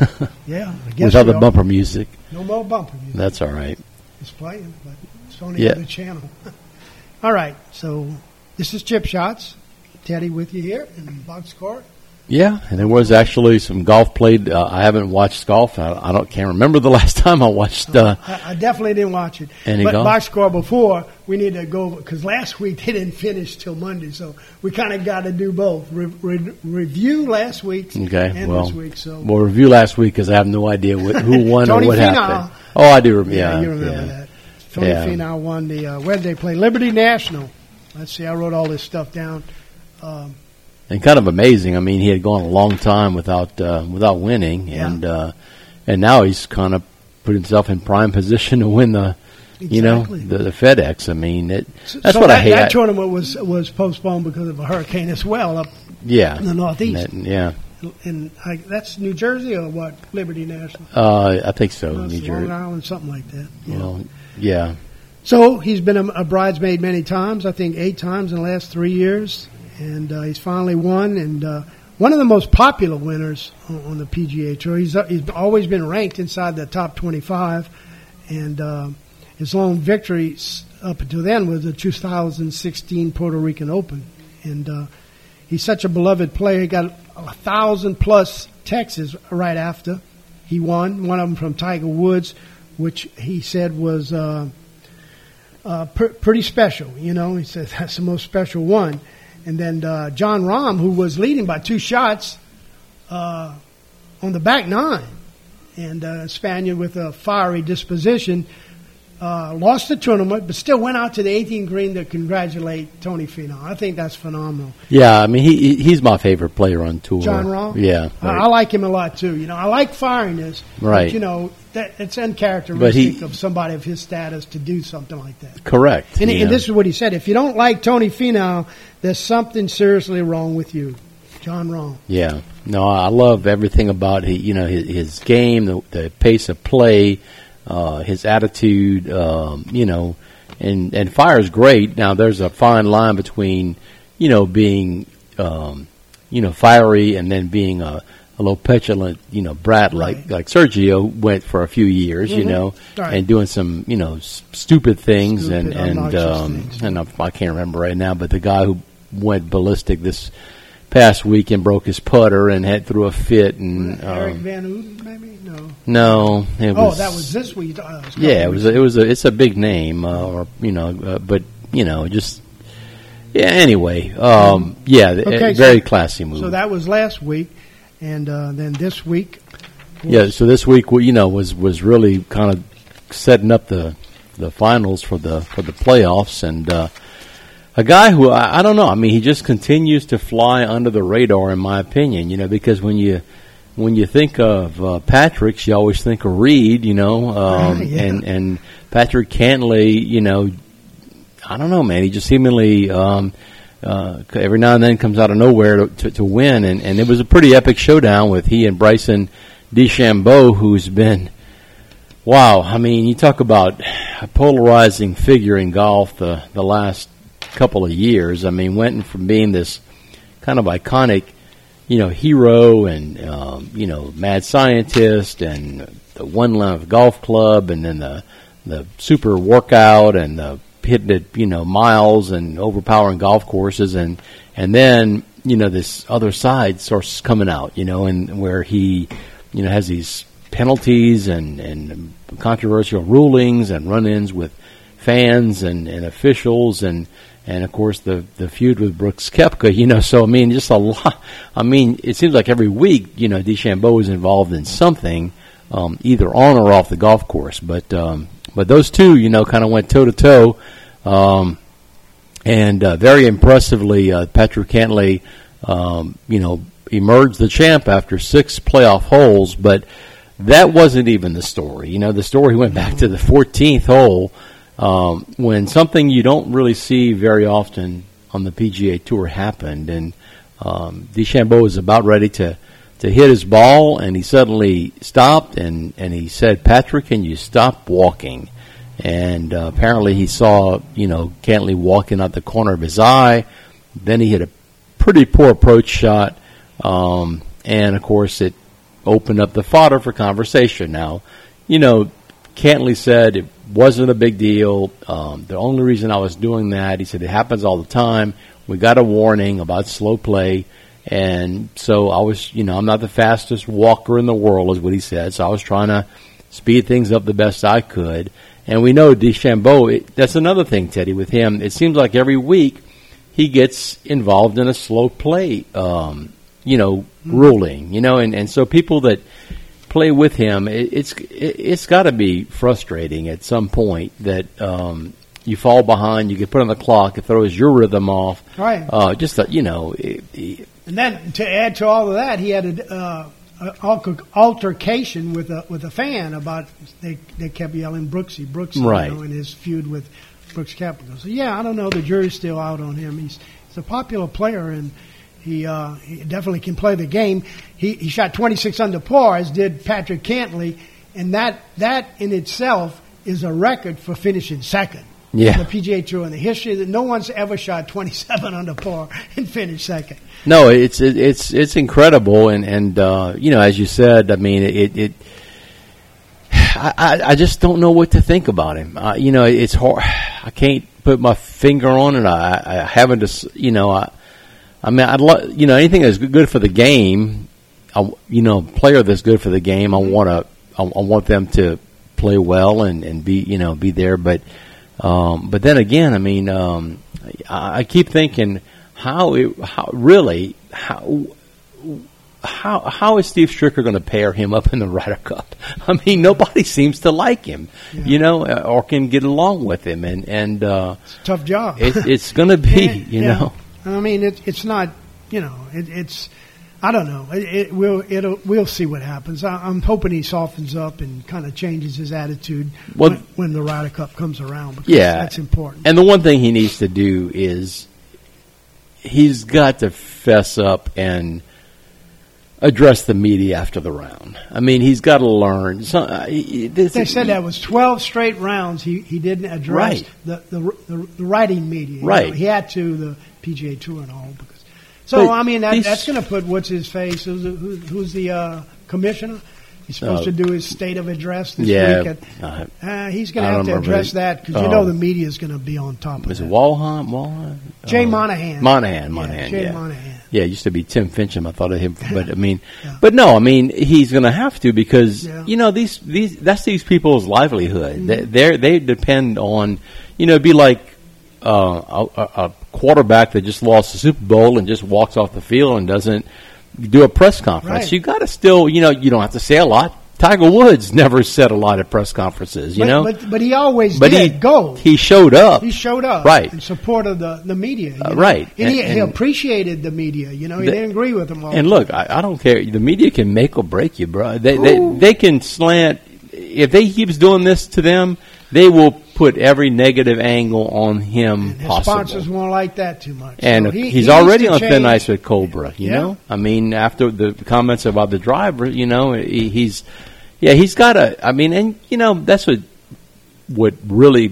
Yeah, I guess without we the are. bumper music. No more bumper music. That's all right. It's playing, but it's on the Yeah. other channel. All right, so this is Chip Shots. Teddy with you here in Boxcar. Yeah, and there was actually some golf played. Uh, I haven't watched golf. I, I don't can't remember the last time I watched. Uh, I, I definitely didn't watch it. Any but golf? Boxcar before, we need to go, because last week they didn't finish till Monday, so we kind of got to do both. Re- re- review last week's okay, and well, this week. So. we'll review last week because I have no idea what, who won Tony or what Finau. happened. Oh, I do remember. Yeah, Yeah, you remember yeah. that. Tony Yeah. Finau won the, uh, where did they play? Liberty National. Let's see, I wrote all this stuff down. Um, And kind of amazing. I mean, he had gone a long time without uh, without winning, Yeah. and uh, and now he's kind of put himself in prime position to win the, you know, Exactly. the, the FedEx. I mean, it, that's so what that, I hate. That I- tournament was was postponed because of a hurricane as well up yeah, in the Northeast. And that- yeah. And I, that's New Jersey or what? Liberty National. Uh, I think so. That's New Long Jersey. Island, something like that. Yeah. Well, yeah. So he's been a, a bridesmaid many times. I think eight times in the last three years, and uh, he's finally won. And uh, one of the most popular winners on, on the P G A Tour. He's uh, he's always been ranked inside the top twenty-five, and uh, his lone victory s- up until then was the two thousand sixteen Puerto Rican Open, and uh, he's such a beloved player. He got a thousand plus texts right after he won. One of them from Tiger Woods, which he said was uh, uh, pr- pretty special. You know, he said that's the most special one. And then uh, John Rahm, who was leading by two shots uh, on the back nine, and uh, Spaniard with a fiery disposition, uh, lost the tournament, but still went out to the eighteenth green to congratulate Tony Finau. I think that's phenomenal. Yeah, I mean, he he- he's my favorite player on tour. John Rahm? Yeah. I, right. I like him a lot, too. You know, I like firiness. Right. But, you know, that it's uncharacteristic But he- of somebody of his status to do something like that. Correct. And, yeah. and this is what he said. If you don't like Tony Finau, there's something seriously wrong with you. John Rahm. Yeah, no, I love everything about he, you know, his, his game, the, the pace of play, uh, his attitude, um, you know, and and fire's great. Now there's a fine line between, you know, being, um, you know, fiery and then being a a little petulant, you know, brat like Right. like Sergio went for a few years, you Mhm. know, Right. and doing some, you know, s- stupid things Stupid, and and obnoxious um, things. and I, I can't remember right now, but the guy who went ballistic this past week and broke his putter and had threw a fit and Eric um, Van Uden, maybe? No. no, it Oh, was that was this week. Uh, it was a couple yeah, it was weeks a, it was a, it's a big name, uh, or you know, uh, but you know, just yeah. Anyway, um, yeah, th- Okay, a very so- classy move. So that was last week, and uh, then this week. Yeah, so this week, well, you know, was was really kind of setting up the the finals for the for the playoffs, and uh, a guy who I, I don't know. I mean, he just continues to fly under the radar, in my opinion. You know, because when you when you think of uh, Patrick's, you always think of Reed. You know, um, Yeah. and and Patrick Cantlay. You know, I don't know, man. He just seemingly. Um, Uh, every now and then comes out of nowhere to, to, to win, and, and it was a pretty epic showdown with he and Bryson DeChambeau, who's been, wow, I mean, you talk about a polarizing figure in golf the, the last couple of years. I mean, went from being this kind of iconic, you know, hero and, um, you know, mad scientist and the one length golf club and then the, the super workout and the hitting it, you know, miles and overpowering golf courses, and and then you know this other side starts coming out, you know, and where he, you know, has these penalties and and controversial rulings and run-ins with fans and, and officials, and and of course the the feud with Brooks Koepka, you know. So I mean, just a lot. I mean, it seems like every week, you know, DeChambeau is involved in something, um, either on or off the golf course, but. Um, But those two, you know, kind of went toe to toe, um, and uh, very impressively, uh, Patrick Cantlay, um, you know, emerged the champ after six playoff holes. But that wasn't even the story. You know, the story went back to the fourteenth hole um, when something you don't really see very often on the P G A Tour happened, and um, DeChambeau was about ready to. to hit his ball, and he suddenly stopped, and, and he said, "Patrick, can you stop walking?" And uh, apparently he saw, you know, Cantlay walking out the corner of his eye. Then he hit a pretty poor approach shot, um, and, of course, it opened up the fodder for conversation. Now, you know, Cantlay said it wasn't a big deal. Um, the only reason I was doing that, he said, it happens all the time. We got a warning about slow play. And so I was, you know, I'm not the fastest walker in the world, is what he said. So I was trying to speed things up the best I could. And we know DeChambeau, it, that's another thing, Teddy, with him. It seems like every week he gets involved in a slow play, um, you know, ruling, you know, and, and so people that play with him, it, it's it, it's got to be frustrating at some point that um, you fall behind, you get put on the clock, it throws your rhythm off. Right. Uh, just, a, you know, it, it, And then to add to all of that, he had a, uh, a alter- altercation with a with a fan about they they kept yelling Brooksy, Brooksy, Right. you know, in his feud with Brooks Koepka. So yeah, I don't know. The jury's still out on him. He's he's a popular player, and he uh, he definitely can play the game. He he shot twenty-six under par, as did Patrick Cantlay, and that that in itself is a record for finishing second. Yeah. The P G A Tour in the history that no one's ever shot twenty-seven under par and finished second. No, it's it, it's it's incredible, and and uh, you know, as you said, I mean, it. it I, I just don't know what to think about him. Uh, you know, it's hard. I can't put my finger on it. I, I haven't, just, you know, I, I mean, I'd lo- you know, anything that's good for the game. I, you know, player that's good for the game. I want to, I, I want them to play well and, and be, you know, be there. But, um, but then again, I mean, um, I, I keep thinking how it, how really how. How how is Steve Stricker going to pair him up in the Ryder Cup? I mean, nobody seems to like him, Yeah. you know, or can get along with him, and and uh, It's a tough job. it, it's going to be, Yeah, you yeah. know. I mean, it, it's not, you know, it, it's, I don't know. It, it will, it'll, we'll see what happens. I, I'm hoping he softens up and kind of changes his attitude Well- when, when the Ryder Cup comes around. Because Yeah, that's important. And the one thing he needs to do is he's got to fess up and address the media after the round. I mean, he's got to learn. So, uh, he- this, They said that was twelve straight rounds. He he didn't address Right. the, the the the writing media. you Right. know. He had to the P G A Tour and all because So, But I mean, that, these- that's going to put what's his face? Who's, the- who, who's the uh, commissioner? He's supposed Uh, to do his state of address this yeah, week. At, uh, uh, he's going I to have don't to remember address it. that because you Oh. know the media is going to be on top of Was it. it Walham? Walham? Jay Uh, Monahan. Monahan, Monahan, Jay yeah. Monahan. Yeah, it used to be Tim Fincham. I thought of him, but I mean, but no, I mean, he's going to have to because Yeah. you know these these that's these people's livelihood. Mm-hmm. They they're, they depend on, you know, it'd be like uh, a, a quarterback that just lost the Super Bowl and just walks off the field and doesn't do a press conference. Right. You got to still, you know, you don't have to say a lot. Tiger Woods never said a lot at press conferences, you but, know, but, but he always but did he go. he showed up. He showed up Right. in support of the, the media. you Uh, know? right. And, he, And- he and- appreciated the media. You know, he The- didn't agree with them all. And look, I, I don't care. The media can make or break you, bro. They they, they can slant. If they keeps doing this to them, they will put every negative angle on him His possible. sponsors won't like that too much. And So he- he's he needs already to on thin change. ice with Cobra. You Yeah. know, I mean, after the comments about the driver, you know, he, he's yeah, he's got a. I mean, and you know, that's what what really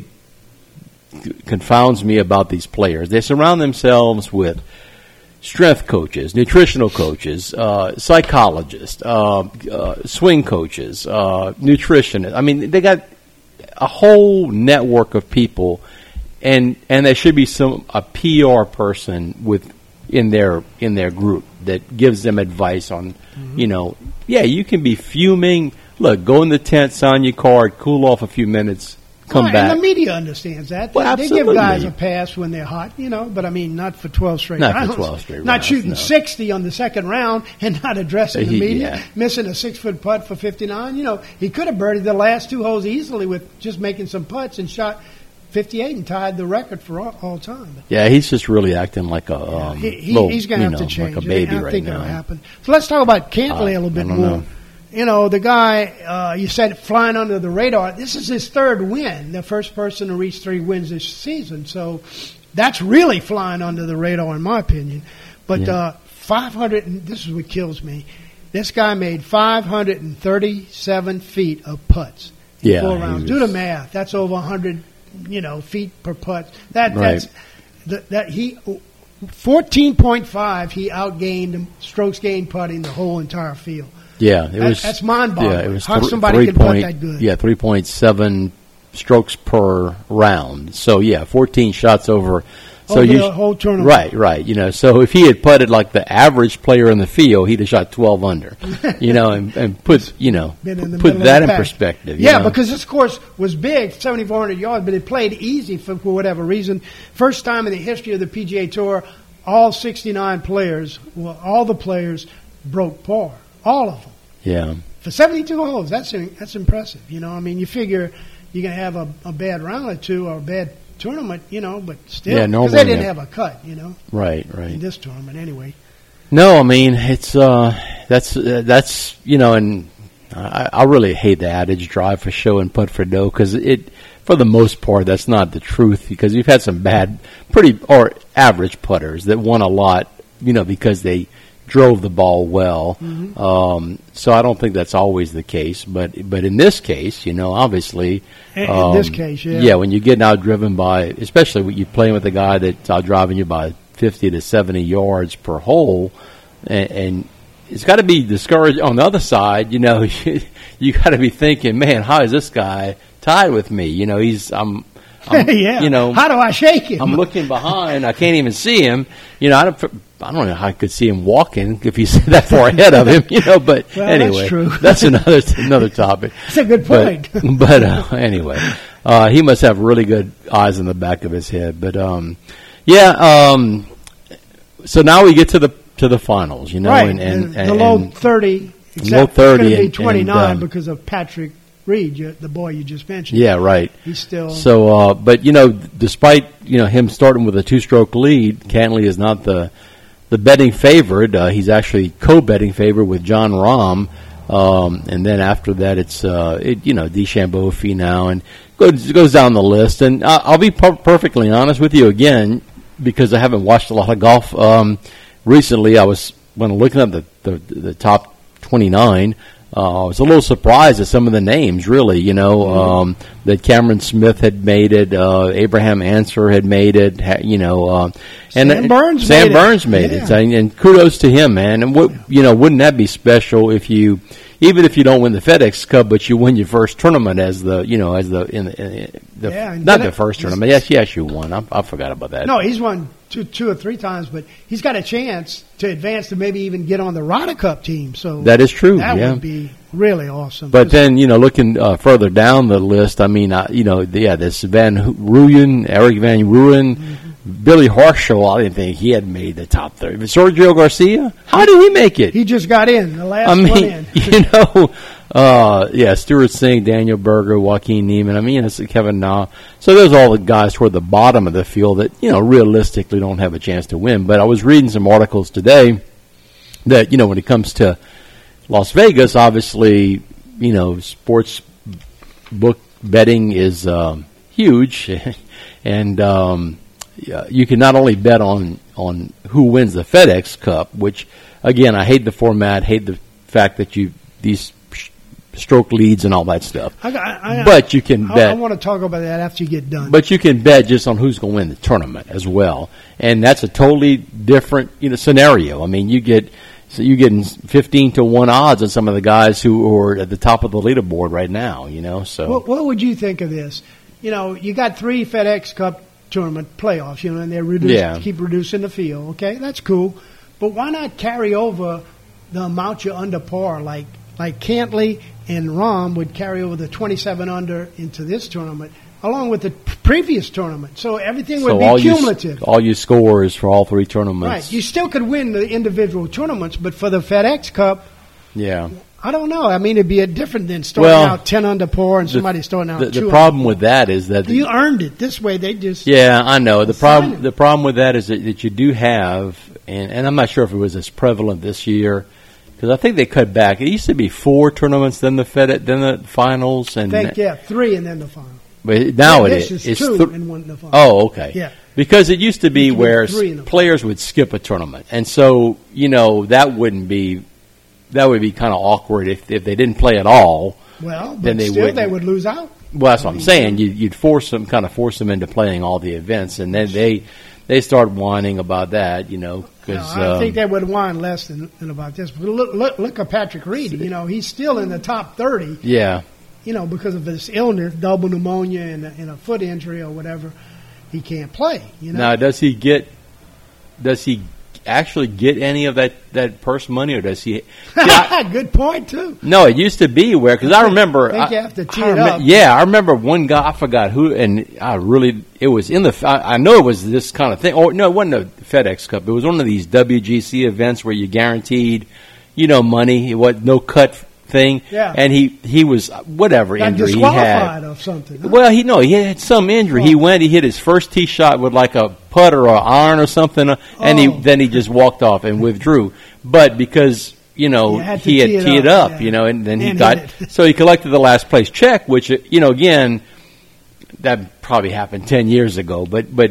confounds me about these players. They surround themselves with strength coaches, nutritional coaches, uh, psychologists, uh, uh, swing coaches, uh, nutritionists. I mean, they got a whole network of people, and and there should be some a P R person with in their in their group that gives them advice on, Mm-hmm. you know, yeah, you can be fuming. Look, go in the tent, sign your card, cool off a few minutes, come Right, back. And the media understands that. Well, they, they give absolutely. guys a pass when they're hot, you know, but I mean, not for twelve straight Not for rounds. twelve straight Not rounds, shooting no. sixty on the second round and not addressing the He- media, yeah. missing a six foot putt for fifty-nine. You know, he could have birdied the last two holes easily with just making some putts and shot fifty-eight and tied the record for all, all time. But Yeah, he's just really acting like a um, he, he, little, he's going to you have know, to change. like a it. baby I don't right think now. it'll happen. So let's talk about Cantley Uh, a little bit I don't more. know. You know, the guy, uh, you said flying under the radar. This is his third win, the first person to reach three wins this season. So that's really flying under the radar, in my opinion. But Yeah. uh, five hundred, and this is what kills me. This guy made five hundred thirty-seven feet of putts in Yeah, four he rounds. was- Do the math. That's over one hundred, you know, feet per putt. That Right. that's that, that he fourteen point five. He outgained strokes gained putting the whole entire field. Yeah, it That- was. that's mind-boggling. Yeah, it was How thr- somebody three can putt point- that good. Yeah, three point seven strokes per round. So yeah, fourteen shots over. So Over you the whole tournament. right, right. You know, so if he had putted like the average player in the field, he'd have shot twelve under. You know, and, and put you know Been in the put middle of that the in pack. perspective. you Yeah, know? because this course was big, seventy-four hundred yards, but it played easy for, for whatever reason. First time in the history of the P G A Tour, all sixty-nine players, well, all the players broke par, all of them. yeah. For seventy-two holes, that's that's impressive. You know, I mean, you figure you're going to have a, a bad round or two or a bad tournament, you know, but still, Yeah, because normally they didn't they- have a cut, you know, Right, in right. this tournament anyway. No, I mean it's uh, that's uh, that's you know, and I, I really hate the adage "drive for show and putt for dough" because it, for the most part, that's not the truth. Because you've had some bad, pretty or average putters that won a lot, you know, because they drove the ball well. Mm-hmm. Um, so I don't think that's always the case, but but in this case, you know, obviously, In- in um, this case, yeah. yeah, when you're getting outdriven by, especially when you're playing with a guy that's outdriving you by fifty to seventy yards per hole, and, and it's got to be discouraged. On the other side, you know, you, you got to be thinking, man, how is this guy tied with me? You know, he's I'm. I'm yeah. You know, how do I shake him? I'm looking behind. I can't even see him. You know, I don't. I don't know how I could see him walking if he's that far ahead of him. You know, but Well, that's anyway, true. that's another another topic. That's a good point. But, but uh, anyway, uh, he must have really good eyes in the back of his head. But um, yeah. Um, so now we get to the to the finals. You know, right. and, and, the, and the low and- thirty. Except low thirty It's going to be and- twenty-nine and, um, because of Patrick Reed, you- the boy you just mentioned. Yeah, right. He's still. So, uh, but you know, despite you know him starting with a two-stroke lead, Cantley is not the the betting favorite. Uh, he's actually co-betting favorite with John Rahm, um, and then after that, it's uh, it, you know DeChambeau, Finau, and goes goes down the list. And I, I'll be per- perfectly honest with you again because I haven't watched a lot of golf um, recently. I was when looking at the the, the top twenty-nine. uh, I was a little surprised at some of the names, really, you know, Mm-hmm. um, that Cameron Smith had made it, uh, Abraham Answer had made it, ha, you know, uh, and Sam Burns Sam made it. Burns made Yeah. it, and, and kudos to him, man. And what, you know, wouldn't that be special if you, even if you don't win the FedEx Cup, but you win your first tournament as the, you know, as the, in the, in the Yeah, and not then the it- first tournament. Yes, yes, you won. I, I forgot about that. No, he's won two, two or three times, but he's got a chance to advance to maybe even get on the Ryder Cup team. So That is true, That yeah. would be really awesome. But then, you know, looking uh, further down the list, I mean, I, you know, the, yeah, this Van Ruyen, Eric Van Ruyen, Mm-hmm. Billy Horschel, I didn't think he had made the top thirty. But Sergio Garcia, how did he make it? he just got in the last I one mean, in. you know, uh, yeah, Stuart Singh, Daniel Berger, Joaquin Neiman, I mean, it's Kevin Na. So there's all the guys toward the bottom of the field that, you know, realistically don't have a chance to win. But I was reading some articles today that, you know, when it comes to Las Vegas, obviously, you know, sports book betting is um, huge, and um, yeah, you can not only bet on on who wins the FedEx Cup, which again, I hate the format, hate the fact that you these sh- stroke leads and all that stuff. I, I, I, But you can I, bet. I want to talk about that after you get done. But you can bet just on who's going to win the tournament as well, and that's a totally different, you know, scenario. I mean, you get so you getting fifteen to one odds on some of the guys who are at the top of the leaderboard right now. You know, so What, what would you think of this? You know, you got three FedEx Cup tournament playoffs, you know, and they're reduced, Yeah. keep reducing the field. Okay, that's cool. But why not carry over the amount you're under par, like like Cantley and Rahm would carry over the twenty-seven under into this tournament, along with the p- previous tournament. So everything would so be all you cumulative. all you scores for all three tournaments. Right. You still could win the individual tournaments, but for the FedEx Cup, Yeah. I don't know. I mean, it'd be a different than starting Well, out ten under par and somebody starting out The, two the under problem par. with that is that You earned it. This way, they just Yeah, I know. The Assign problem it. the problem with that is that, that you do have, and, and I'm not sure if it was as prevalent this year, because I think they cut back. It used to be four tournaments, then the Fed, then the finals, and I think yeah, three and then the final. but now Yeah, it this is. is It's two th- and one in the final. Oh, okay. Yeah. Because it used to be Used to be where three in the players would skip a tournament, and so you know that wouldn't be that would be kind of awkward if if they didn't play at all. Well, but Then they still, wouldn't. they would lose out. Well, that's what I'm saying. You, you'd force them, kind of force them into playing all the events, and then they they start whining about that, you know, No, because I um, think they would whine less than, than about this. But look, look, look at Patrick Reed. You know, he's still in the top thirty. yeah. You know, because of his illness, double pneumonia and a, and a foot injury or whatever, he can't play. You know, Now, does he get? Does he actually get any of that, that purse money, or does he? See, I- good point too. no, it used to be where because I remember. I think you have to tee I it remem- up. Yeah, I remember one guy. I forgot who, and I really it was in the. I, I know it was this kind of thing. Or no, it wasn't a FedEx Cup. It was one of these W G C events where you guaranteed, you know, money. It was no cut thing. Yeah. And he he was whatever Got injury he disqualified had. of something. huh? Well, he no, he had some injury. He went, he hit his first tee shot with like a putter or iron or something, uh, and he Oh. then he just walked off and withdrew. But because you know You had to he had tee it teed up, up, yeah. you know, and then he And got hit it. so he collected the last place check, which uh, you know again that probably happened ten years ago, but but.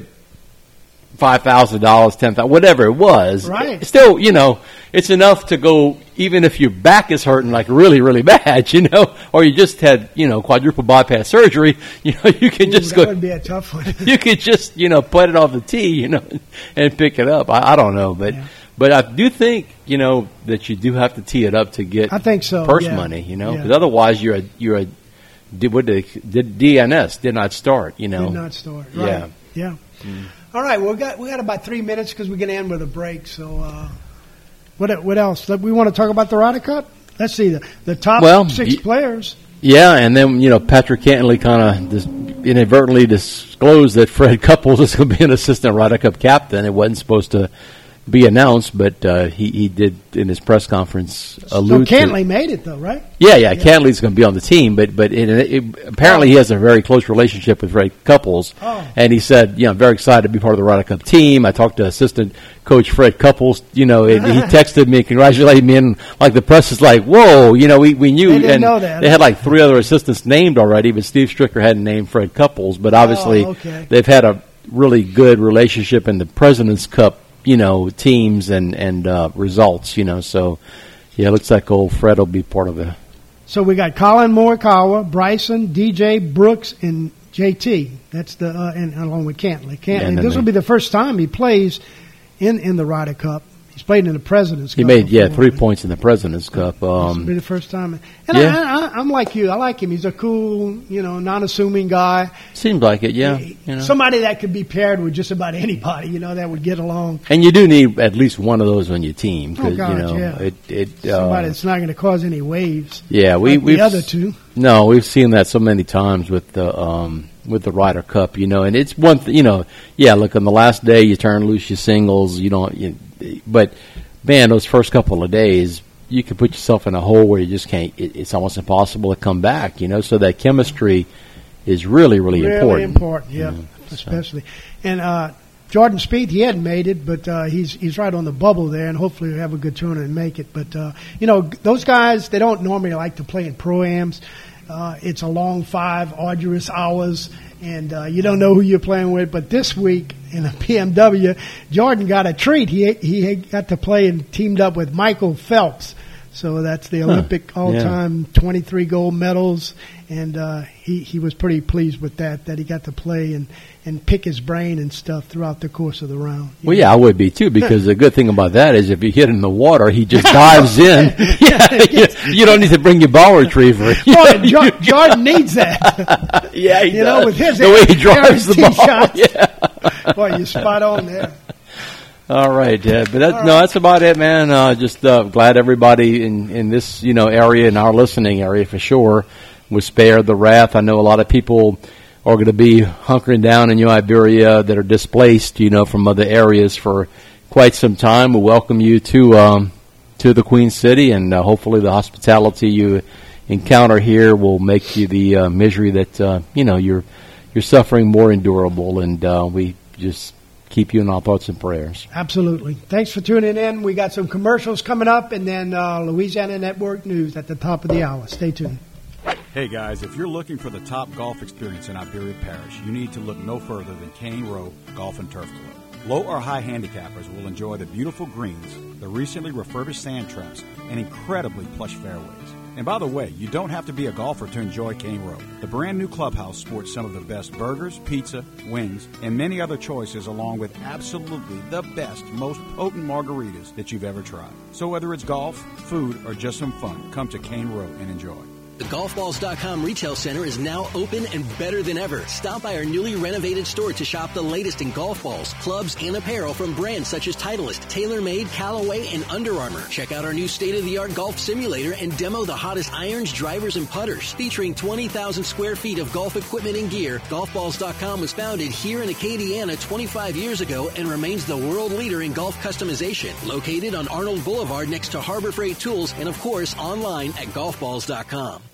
Five thousand dollars, ten thousand, whatever it was. Right. Still, you know, it's enough to go. Even if your back is hurting like really, really bad, you know, or you just had, you know, quadruple bypass surgery, you know, you can Ooh, just that go. would be a tough one. You could just, you know, put it off the tee, you know, and pick it up. I, I don't know, but Yeah. but I do think, you know, that you do have to tee it up to get I think so. purse yeah. money, you know, Yeah. because otherwise you're a you're a did what did, did D N S did not start, you know. Did not start. Right. Yeah. Yeah. All right. Well, we got we got about three minutes because we're going to end with a break. So, uh, what what else? We want to talk about the Ryder Cup. Let's see the the top Well, six y- players. Yeah, and then you know Patrick Cantley kind of dis- inadvertently disclosed that Fred Couples is going to be an assistant Ryder Cup captain. It wasn't supposed to be announced, but uh, he he did in his press conference So allude to. Cantley made it though, right? Yeah, yeah, Cantley's going to be on the team, but but it, it, apparently he has a very close relationship with Fred Couples, Oh. and he said, you know, I'm very excited to be part of the Ryder Cup team. I talked to assistant coach Fred Couples, you know, and he texted me, congratulated me, and like the press is like, whoa, you know, we we knew, They didn't and know that. they had like three other assistants named already, but Steve Stricker hadn't named Fred Couples, but obviously Oh, okay. they've had a really good relationship in the President's Cup, you know, teams and and uh, results, you know, so. Yeah, it looks like old Fred will be part of the So we got Colin Morikawa, Bryson, D J, Brooks, and J T. That's the uh, and along with Cantley. Cantley. And this they- will be the first time he plays in, in the Ryder Cup. He's played in the President's He Cup. made yeah before. three points in the President's Cup. This will Um, be the first time. And yeah. I, I, I'm like you. I like him. He's a cool, you know, non-assuming guy. seems like it, yeah. He- You know. Somebody that could be paired with just about anybody, you know, that would get along. And you do need at least one of those on your team. 'Cause, Oh, God, you know, yeah. it, it, Somebody uh, that's not going to cause any waves. yeah, we, like we've the other two. No, we've seen that so many times with the um, with the Ryder Cup, you know, and it's one, th- you know, yeah. Look, on the last day you turn loose your singles, you don't, you, but man, those first couple of days you can put yourself in a hole where you just can't. It, it's almost impossible to come back, you know. So that chemistry is really, really, Really important. important, yeah, you know, so. especially. And uh, Jordan Spieth, he hadn't made it, but uh, he's he's right on the bubble there, and hopefully he'll have a good tournament and make it. But uh, you know, those guys, they don't normally like to play in pro-ams. Uh, it's a long five, arduous hours, and uh, you don't know who you're playing with. But this week in a P M W, Jordan got a treat. He he got to play and teamed up with Michael Phelps. So that's the Olympic Huh. all-time twenty-three gold medals, and uh, he he was pretty pleased with that. That he got to play and, and pick his brain and stuff throughout the course of the round. You Well, know? yeah, I would be too, because the good thing about that is if you hit in the water, he just dives in. Yeah, you, you don't need to bring your ball retriever. Boy, jo- Jordan needs that. Yeah, he you know, does. with his The way he drives the tee ball. shots. Yeah. Boy, you're spot on there. All right, yeah, but that, no, that's about it, man. Uh, just uh, glad everybody in, in this you know area, in our listening area for sure, was spared the wrath. I know a lot of people are going to be hunkering down in New Iberia that are displaced, you know, from other areas for quite some time. We welcome you to um, to the Queen City, and uh, hopefully the hospitality you encounter here will make you the uh, misery that uh, you know you're you're suffering more endurable, and uh, we just keep you in our thoughts and prayers. Absolutely. Thanks for tuning in. We got some commercials coming up, and then uh, Louisiana Network News at the top of the hour. Stay tuned. Hey guys, if you're looking for the top golf experience in Iberia Parish, you need to look no further than Cane Row Golf and Turf Club. Low or high handicappers will enjoy the beautiful greens, the recently refurbished sand traps, and incredibly plush fairways. And by the way, you don't have to be a golfer to enjoy Cane Row. The brand new clubhouse sports some of the best burgers, pizza, wings, and many other choices, along with absolutely the best, most potent margaritas that you've ever tried. So whether it's golf, food, or just some fun, come to Cane Row and enjoy. The golf balls dot com retail center is now open and better than ever. Stop by our newly renovated store to shop the latest in golf balls, clubs, and apparel from brands such as Titleist, TaylorMade, Callaway, and Under Armour. Check out our new state-of-the-art golf simulator and demo the hottest irons, drivers, and putters. Featuring twenty thousand square feet of golf equipment and gear, golf balls dot com was founded here in Acadiana twenty-five years ago and remains the world leader in golf customization. Located on Arnold Boulevard next to Harbor Freight Tools, and of course online at golf balls dot com.